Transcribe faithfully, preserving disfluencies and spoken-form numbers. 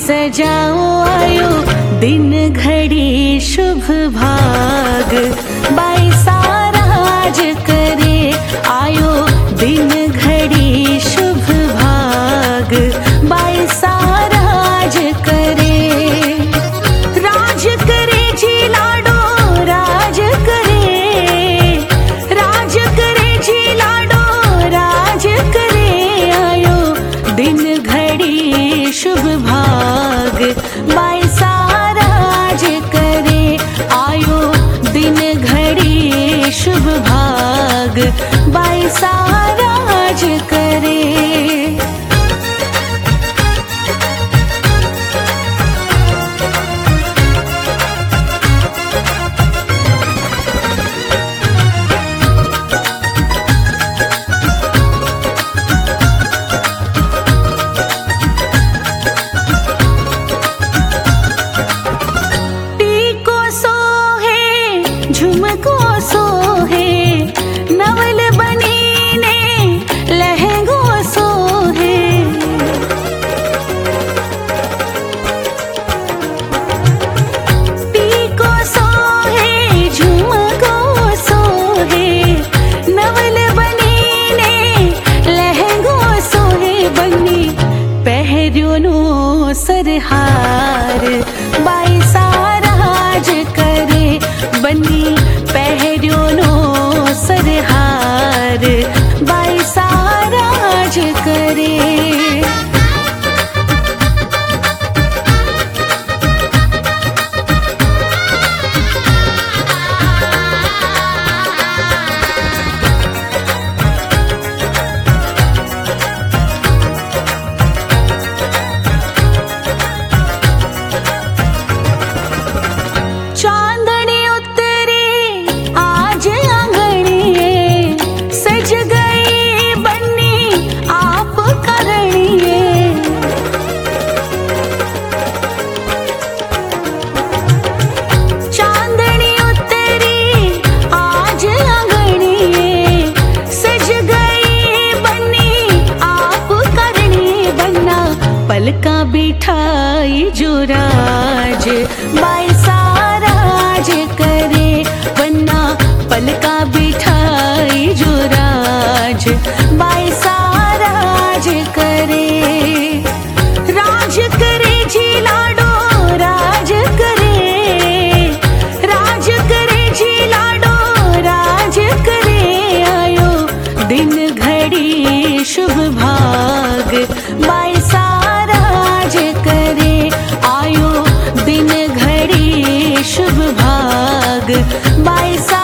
सजाओ आयो दिन घड़ी शुभ भाग, बाईसा राज करे आयो दिन घड़ी शुभ भाग, बाईसा राज करे। राज करे जी लाडो राज करे, राज करे जी लाडो राज करे आयो दिन घड़ी शुभ भाग, बाईसा राज करे आयो दिन घड़ी शुभ भाग, बाईसा राज करे। झुमको सोहे नवल बनी ने लहंगो सोहे, टीको सोहे झुमको सोहे नवल बनी ने लहंगो सोहे। बनी पहरियो नो सरहार, बाईसा राज करे बनी पहरियो नो सरहार, बाईसा राज करे। पलका बिठाई जो राज, बाईसा राज करे वन्ना पलका बिठाई जो राज, बाईसा राज करे। राज करे जी लाडो राज करे, राज करे जी लाडो राज करे आयो दिन घड़ी शुभ भाग, बाईसा राज करे आयो दिन घड़ी शुभ भाग, बाईसा